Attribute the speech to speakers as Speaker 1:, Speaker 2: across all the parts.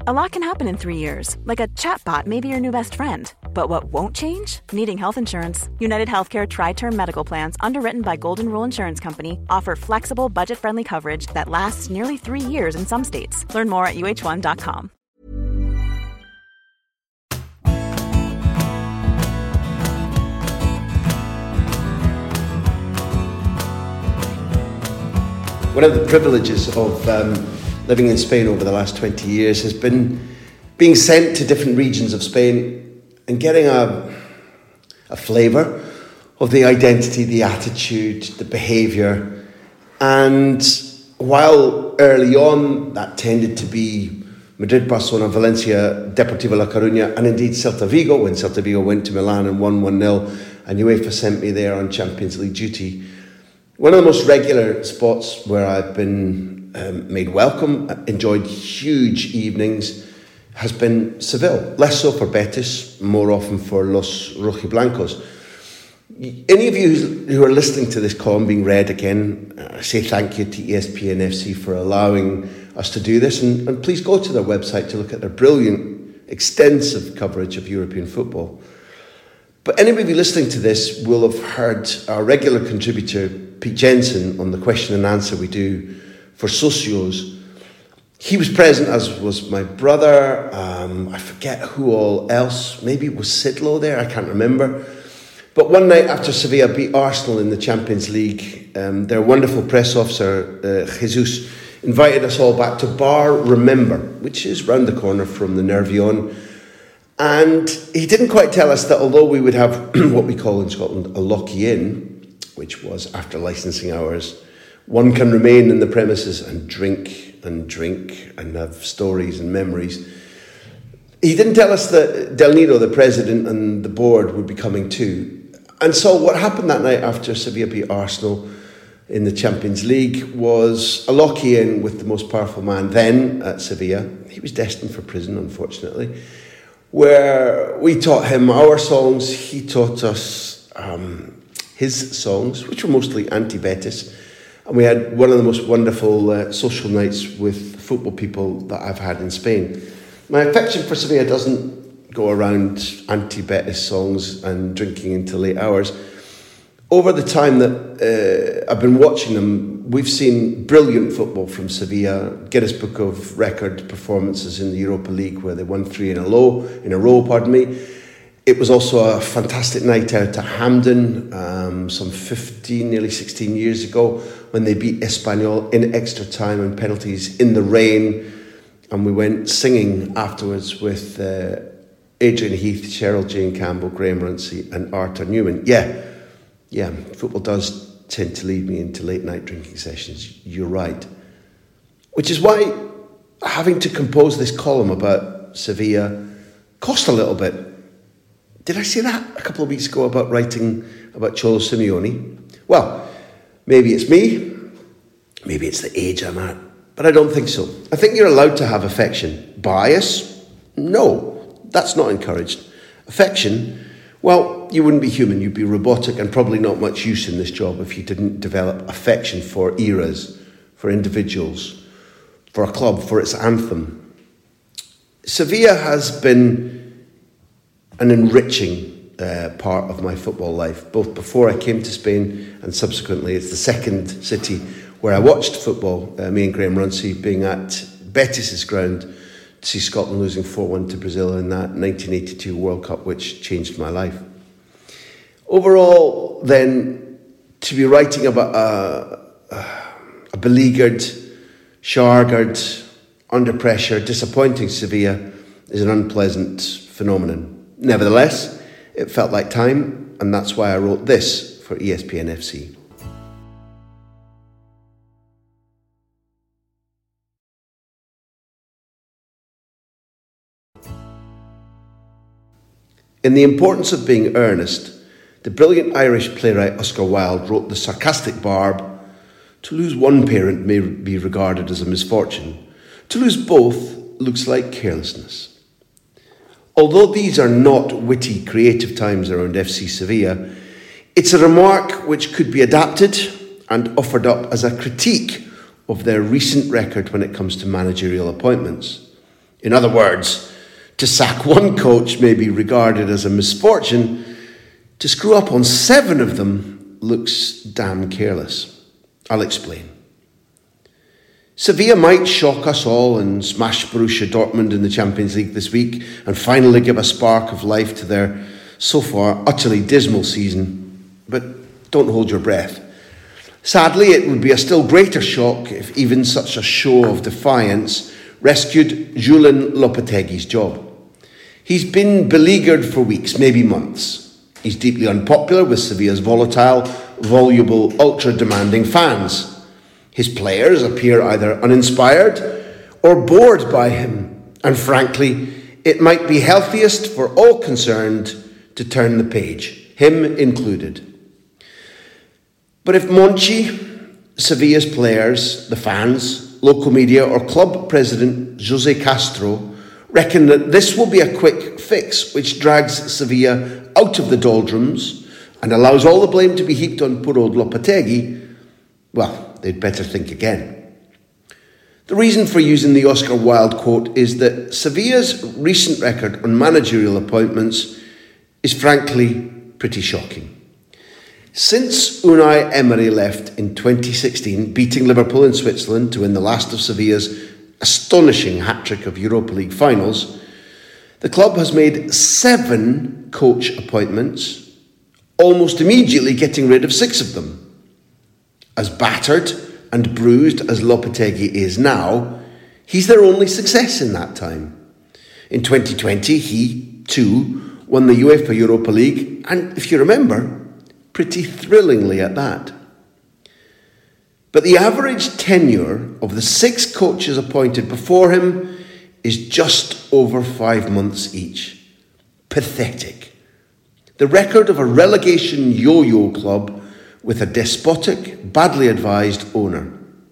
Speaker 1: A lot can happen in 3 years, like a chatbot may be your new best friend. But what won't change? Needing health insurance. United Healthcare Tri-Term Medical Plans, underwritten by Golden Rule Insurance Company, offer flexible, budget-friendly coverage that lasts nearly 3 years in some states. Learn more at uh1.com.
Speaker 2: One of the privileges of living in Spain over the last 20 years has been being sent to different regions of Spain and getting a flavour of the identity, the attitude, the behaviour. And while early on that tended to be Madrid, Barcelona, Valencia, Deportivo La Coruña, and indeed Celta Vigo, when Celta Vigo went to Milan and won 1-0, and UEFA sent me there on Champions League duty, one of the most regular spots where I've been made welcome, enjoyed huge evenings, has been Seville. Less so for Betis, more often for Los Rojiblancos. Any of you who are listening to this column being read again, I say thank you to ESPN FC for allowing us to do this, and please go to their website to look at their brilliant, extensive coverage of European football. But anybody of you listening to this will have heard our regular contributor, Pete Jensen, on the question and answer we do for Socios. He was present, as was my brother. I forget who all else. Maybe it was Sidlow there, I can't remember. But one night after Sevilla beat Arsenal in the Champions League, their wonderful press officer, Jesus, invited us all back to Bar Remember, which is round the corner from the Nervion. And he didn't quite tell us that although we would have what we call in Scotland a lock-in, which was after licensing hours, one can remain in the premises and drink and have stories and memories. He didn't tell us that Del Nido, the president, and the board would be coming too. And so what happened that night after Sevilla beat Arsenal in the Champions League was a lock-in with the most powerful man then at Sevilla. He was destined for prison, unfortunately, where we taught him our songs, he taught us his songs, which were mostly anti-Betis, and we had one of the most wonderful social nights with football people that I've had in Spain. My affection for Sevilla doesn't go around anti-Betis songs and drinking into late hours. Over the time that I've been watching them, we've seen brilliant football from Sevilla, Guinness Book of Record performances in the Europa League where they won 3 in a row. It was also a fantastic night out at Hampden some 15, nearly 16 years ago when they beat Espanyol in extra time and penalties in the rain. And we went singing afterwards with Adrian Heath, Cheryl Jane Campbell, Graham Runcie and Arthur Newman. Yeah, football does tend to lead me into late night drinking sessions. You're right. Which is why having to compose this column about Sevilla cost a little bit. Did I say that a couple of weeks ago about writing about Cholo Simeone? Well, maybe it's me, maybe it's the age I'm at, but I don't think so. I think you're allowed to have affection. Bias? No, that's not encouraged. Affection? Well, you wouldn't be human, you'd be robotic and probably not much use in this job if you didn't develop affection for eras, for individuals, for a club, for its anthem. Sevilla has been an enriching part of my football life, both before I came to Spain and subsequently. It's the second city where I watched football, me and Graham Runcie being at Betis' ground to see Scotland losing 4-1 to Brazil in that 1982 World Cup, which changed my life. Overall, then, to be writing about a beleaguered, shargered, under pressure, disappointing Sevilla is an unpleasant phenomenon. Nevertheless, it felt like time, and that's why I wrote this for ESPN FC. In The Importance of Being Earnest, the brilliant Irish playwright Oscar Wilde wrote the sarcastic barb, "To lose one parent may be regarded as a misfortune. To lose both looks like carelessness." Although these are not witty, creative times around FC Sevilla, it's a remark which could be adapted and offered up as a critique of their recent record when it comes to managerial appointments. In other words, to sack one coach may be regarded as a misfortune. To screw up on 7 of them looks damn careless. I'll explain. Sevilla might shock us all and smash Borussia Dortmund in the Champions League this week and finally give a spark of life to their, so far, utterly dismal season. But don't hold your breath. Sadly, it would be a still greater shock if even such a show of defiance rescued Julen Lopetegui's job. He's been beleaguered for weeks, maybe months. He's deeply unpopular with Sevilla's volatile, voluble, ultra-demanding fans. His players appear either uninspired or bored by him, and frankly, it might be healthiest for all concerned to turn the page, him included. But if Monchi, Sevilla's players, the fans, local media or club president Jose Castro reckon that this will be a quick fix which drags Sevilla out of the doldrums and allows all the blame to be heaped on poor old Lopetegui, well, they'd better think again. The reason for using the Oscar Wilde quote is that Sevilla's recent record on managerial appointments is frankly pretty shocking. Since Unai Emery left in 2016, beating Liverpool in Switzerland to win the last of Sevilla's astonishing hat-trick of Europa League finals, the club has made 7 coach appointments, almost immediately getting rid of 6 of them. As battered and bruised as Lopetegui is now, he's their only success in that time. In 2020, he, too, won the UEFA Europa League, and if you remember, pretty thrillingly at that. But the average tenure of the 6 coaches appointed before him is just over 5 months each. Pathetic. The record of a relegation yo-yo club with a despotic, badly advised owner.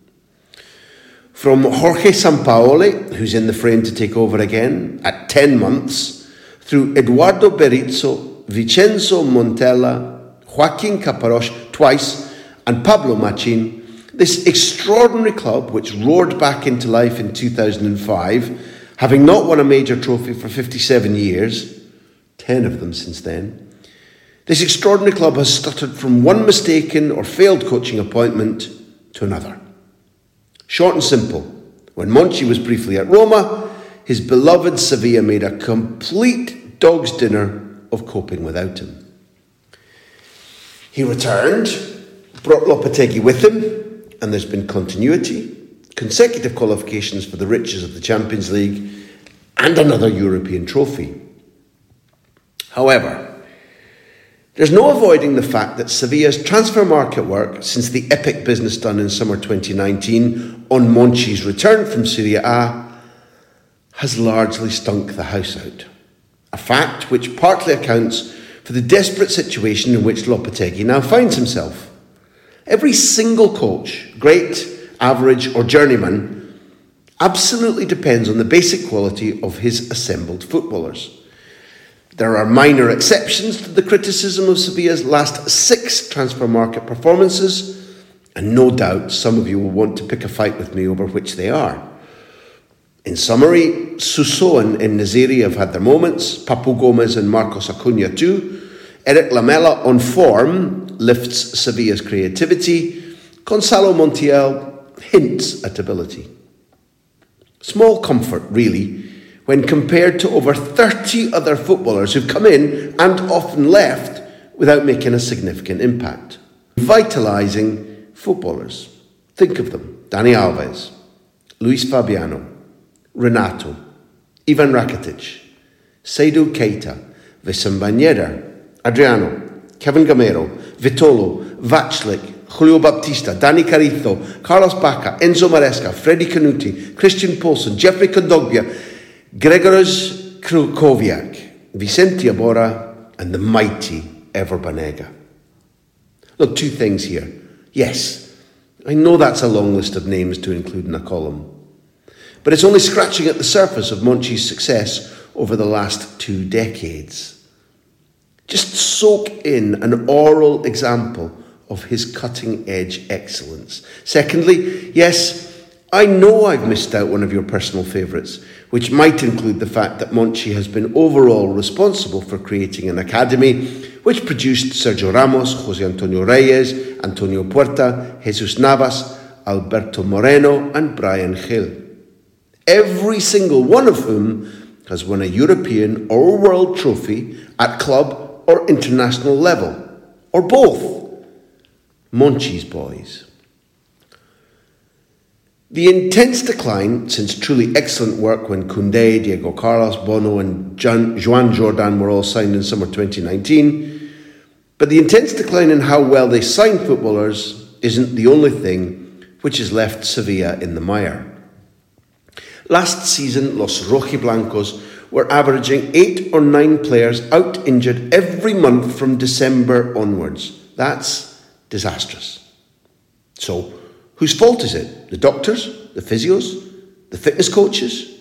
Speaker 2: From Jorge Sampaoli, who's in the frame to take over again, at 10 months, through Eduardo Berizzo, Vincenzo Montella, Joaquin Caparrós twice, and Pablo Machin, this extraordinary club, which roared back into life in 2005, having not won a major trophy for 57 years, 10 of them since then, this extraordinary club has stuttered from one mistaken or failed coaching appointment to another. Short and simple, when Monchi was briefly at Roma, his beloved Sevilla made a complete dog's dinner of coping without him. He returned, brought Lopetegui with him, and there's been continuity, consecutive qualifications for the riches of the Champions League, and another European trophy. However, there's no avoiding the fact that Sevilla's transfer market work since the epic business done in summer 2019 on Monchi's return from Serie A has largely stunk the house out. A fact which partly accounts for the desperate situation in which Lopetegui now finds himself. Every single coach, great, average or journeyman, absolutely depends on the basic quality of his assembled footballers. There are minor exceptions to the criticism of Sevilla's last 6 transfer market performances, and no doubt some of you will want to pick a fight with me over which they are. In summary, Suso and Neziri have had their moments, Papu Gomez and Marcos Acuna too. Eric Lamela on form lifts Sevilla's creativity. Gonzalo Montiel hints at ability. Small comfort, really, when compared to over 30 other footballers who've come in and often left without making a significant impact. Vitalising footballers. Think of them. Dani Alves, Luis Fabiano, Renato, Ivan Rakitic, Seydou Keita, Wissam Ben Yedder, Adriano, Kevin Gamero, Vitolo, Vaclik, Julio Baptista, Dani Carrizo, Carlos Bacca, Enzo Maresca, Freddy Canuti, Christian Poulsen, Jeffrey Kondogbia, Grzegorz Krychowiak, Vicente Iborra, and the mighty Ever Banega. Look, 2 things here. Yes, I know that's a long list of names to include in a column, but it's only scratching at the surface of Monchi's success over the last 2 decades. Just soak in an oral example of his cutting-edge excellence. Secondly, yes, I know I've missed out one of your personal favourites, which might include the fact that Monchi has been overall responsible for creating an academy which produced Sergio Ramos, Jose Antonio Reyes, Antonio Puerta, Jesus Navas, Alberto Moreno and Bryan Gil. Every single one of whom has won a European or world trophy at club or international level, or both. Monchi's boys. The intense decline since truly excellent work when Koundé, Diego Carlos, Bono and Joan Jordan were all signed in summer 2019, but the intense decline in how well they sign footballers isn't the only thing which has left Sevilla in the mire. Last season, Los Rojiblancos were averaging 8 or 9 players out injured every month from December onwards. That's disastrous. So, whose fault is it? The doctors? The physios? The fitness coaches?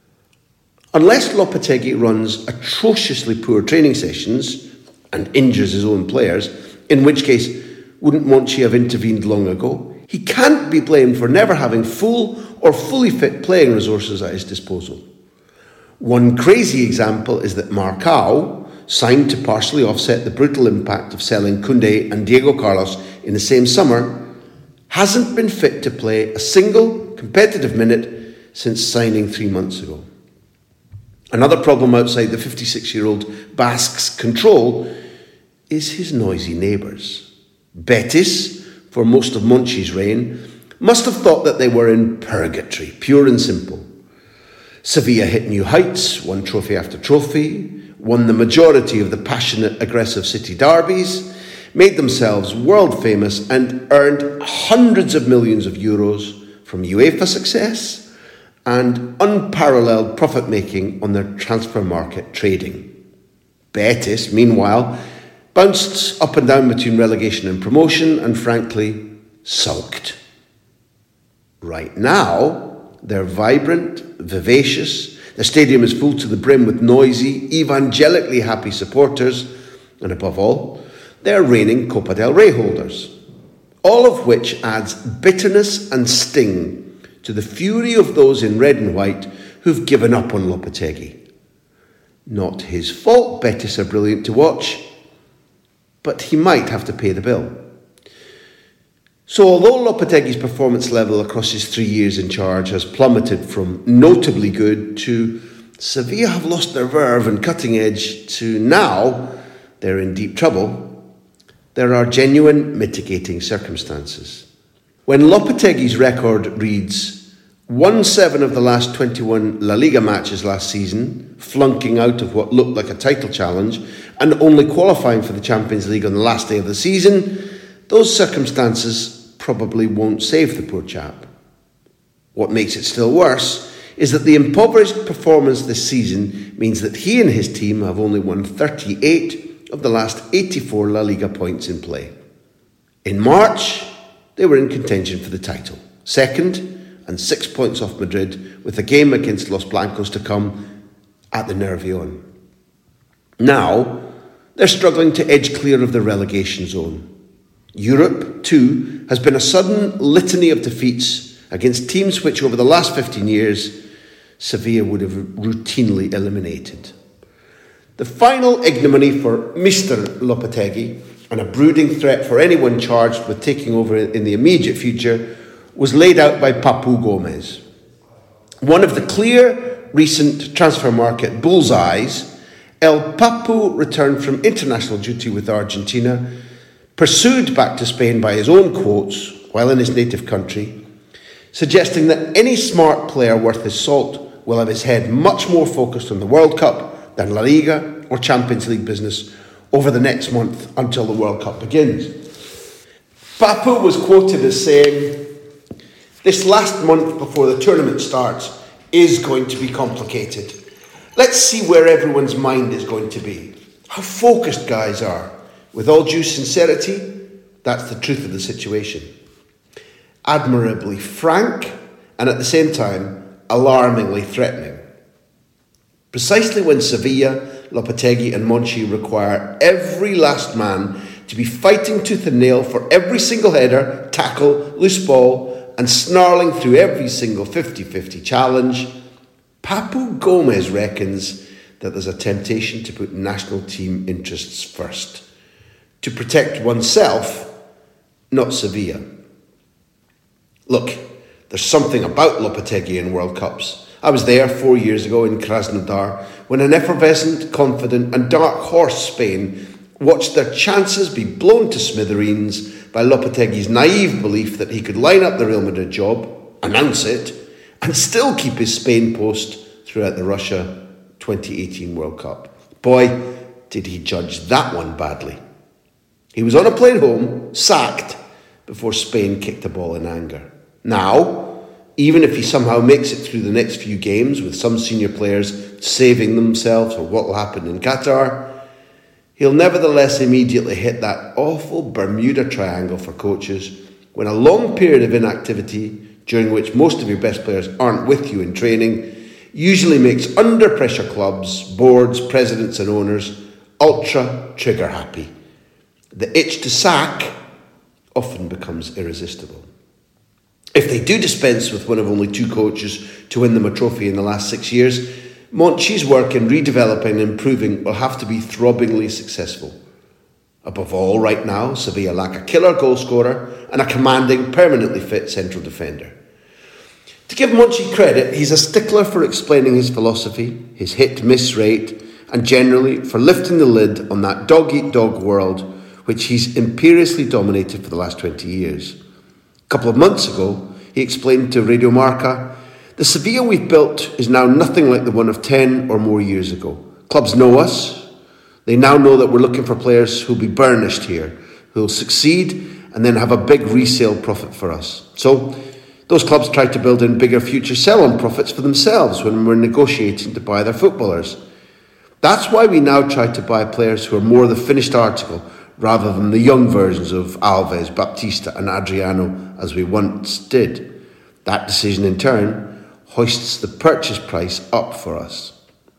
Speaker 2: Unless Lopetegui runs atrociously poor training sessions and injures his own players, in which case, wouldn't Monchi have intervened long ago? He can't be blamed for never having full or fully fit playing resources at his disposal. One crazy example is that Marcao, signed to partially offset the brutal impact of selling Koundé and Diego Carlos in the same summer, hasn't been fit to play a single competitive minute since signing 3 months ago. Another problem outside the 56-year-old Basque's control is his noisy neighbours. Betis, for most of Monchi's reign, must have thought that they were in purgatory, pure and simple. Sevilla hit new heights, won trophy after trophy, won the majority of the passionate, aggressive city derbies, made themselves world famous and earned hundreds of millions of euros from UEFA success and unparalleled profit-making on their transfer market trading. Betis, meanwhile, bounced up and down between relegation and promotion and, frankly, sulked. Right now, they're vibrant, vivacious, the stadium is full to the brim with noisy, evangelically happy supporters, and above all, they're reigning Copa del Rey holders, all of which adds bitterness and sting to the fury of those in red and white who've given up on Lopetegui. Not his fault Betis are brilliant to watch, but he might have to pay the bill. So although Lopetegui's performance level across his 3 years in charge has plummeted from notably good to Sevilla have lost their verve and cutting edge to now they're in deep trouble, there are genuine mitigating circumstances. When Lopetegui's record reads 1-7 of the last 21 La Liga matches last season, flunking out of what looked like a title challenge and only qualifying for the Champions League on the last day of the season, those circumstances probably won't save the poor chap. What makes it still worse is that the impoverished performance this season means that he and his team have only won 38 of the last 84 La Liga points in play. In March, they were in contention for the title, second and 6 points off Madrid, with a game against Los Blancos to come at the Nervión. Now, they're struggling to edge clear of the relegation zone. Europe, too, has been a sudden litany of defeats against teams which over the last 15 years Sevilla would have routinely eliminated. The final ignominy for Mr. Lopetegui, and a brooding threat for anyone charged with taking over in the immediate future, was laid out by Papu Gomez. One of the clear recent transfer market bullseyes, El Papu returned from international duty with Argentina, pursued back to Spain by his own quotes while in his native country, suggesting that any smart player worth his salt will have his head much more focused on the World Cup than La Liga or Champions League business over the next month until the World Cup begins. Papu was quoted as saying, "This last month before the tournament starts is going to be complicated. Let's see where everyone's mind is going to be, how focused guys are. With all due sincerity, that's the truth of the situation." Admirably frank and at the same time alarmingly threatening. Precisely when Sevilla, Lopetegui and Monchi require every last man to be fighting tooth and nail for every single header, tackle, loose ball and snarling through every single 50-50 challenge, Papu Gomez reckons that there's a temptation to put national team interests first, to protect oneself, not Sevilla. Look, there's something about Lopetegui in World Cups. I was there 4 years ago in Krasnodar when an effervescent, confident and dark horse Spain watched their chances be blown to smithereens by Lopetegui's naive belief that he could line up the Real Madrid job, announce it, and still keep his Spain post throughout the Russia 2018 World Cup. Boy, did he judge that one badly. He was on a plane home, sacked, before Spain kicked the ball in anger. Now, even if he somehow makes it through the next few games with some senior players saving themselves for what will happen in Qatar, he'll nevertheless immediately hit that awful Bermuda Triangle for coaches when a long period of inactivity, during which most of your best players aren't with you in training, usually makes under-pressure clubs, boards, presidents and owners ultra trigger happy. The itch to sack often becomes irresistible. If they do dispense with one of only 2 coaches to win them a trophy in the last 6 years, Monchi's work in redeveloping and improving will have to be throbbingly successful. Above all, right now, Sevilla lack a killer goalscorer and a commanding, permanently fit central defender. To give Monchi credit, he's a stickler for explaining his philosophy, his hit-miss rate, and generally for lifting the lid on that dog-eat-dog world which he's imperiously dominated for the last 20 years. A couple of months ago, he explained to Radio Marca, "The Sevilla we've built is now nothing like the one of 10 or more years ago. Clubs know us. They now know that we're looking for players who'll be burnished here, who'll succeed and then have a big resale profit for us. So those clubs try to build in bigger future sell-on profits for themselves when we're negotiating to buy their footballers. That's why we now try to buy players who are more the finished article rather than the young versions of Alves, Baptista and Adriano as we once did. That decision in turn hoists the purchase price up for us."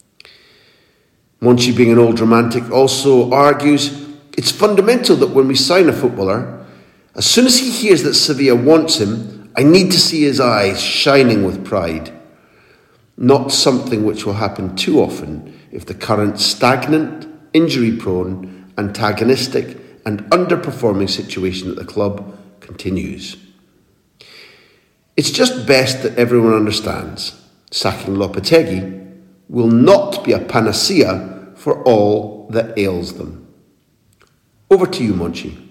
Speaker 2: Monchi, being an old romantic, also argues it's fundamental that when we sign a footballer, as soon as he hears that Sevilla wants him, I need to see his eyes shining with pride. Not something which will happen too often if the current stagnant, injury-prone, antagonistic and underperforming situation at the club continues. It's just best that everyone understands sacking Lopetegui will not be a panacea for all that ails them. Over to you, Monchi.